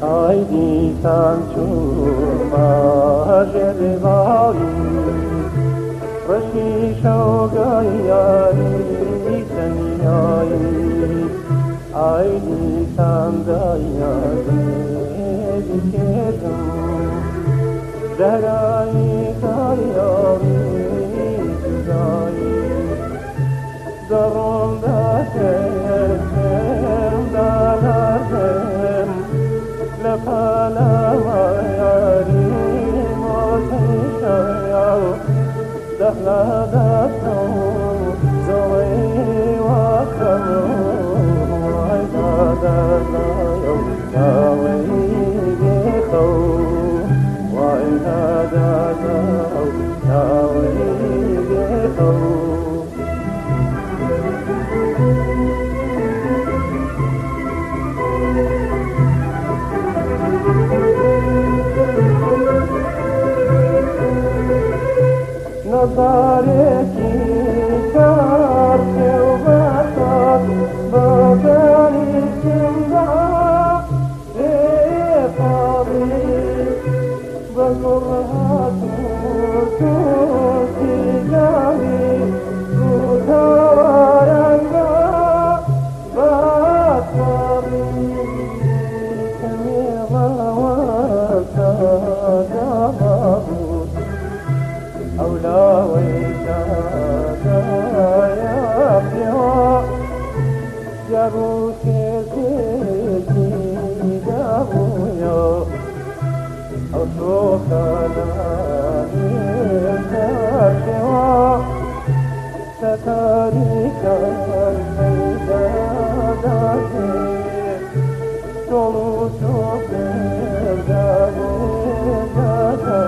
Ay disan chuma jervari Rashi shogayari sanyai Ay disan dayari dikeram Zahrai dayari zai Daron da terim dalarem لفلا وياري موتشايا دخلا دفتو زوي وكرو وعيدا دايو داوي بيخو وعيدا دايو داوي بيخو نظارتي كارتي وبطل بغاني سندا إيقابي بزرها توتي جامي وتوايا بطاري كميغا وكادابو أولا ويشادا يا أبيها جابوك زيتي دابويا أوتوك لاني داشوا ستاريك الفيدا داشي تولو شوكر دابويا دادا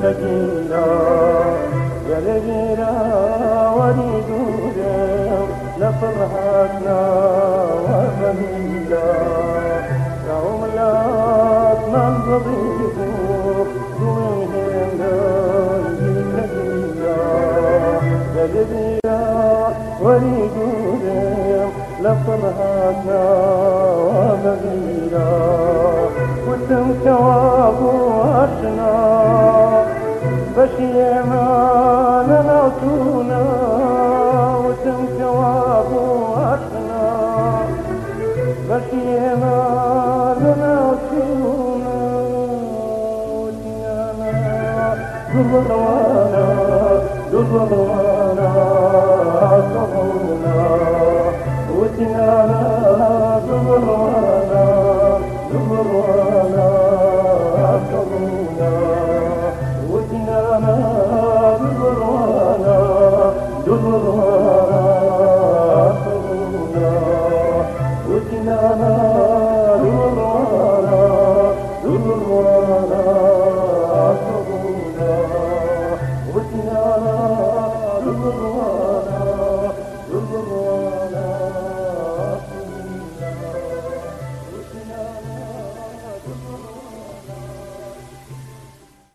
لقينا يا لقينا وريدونا لفرحتنا وفهمنا يوم لا ننظريكم دومهم لقينا يا لقينا وريدونا لفرحتنا وفهمنا وتم ثواب عشنا بشي ما نعطونا وتم ثواب عشنا بشي ما نعطونا وتنانا دبروانا دبروانا صغونا وتنانا دبروانا دبروانا صغونا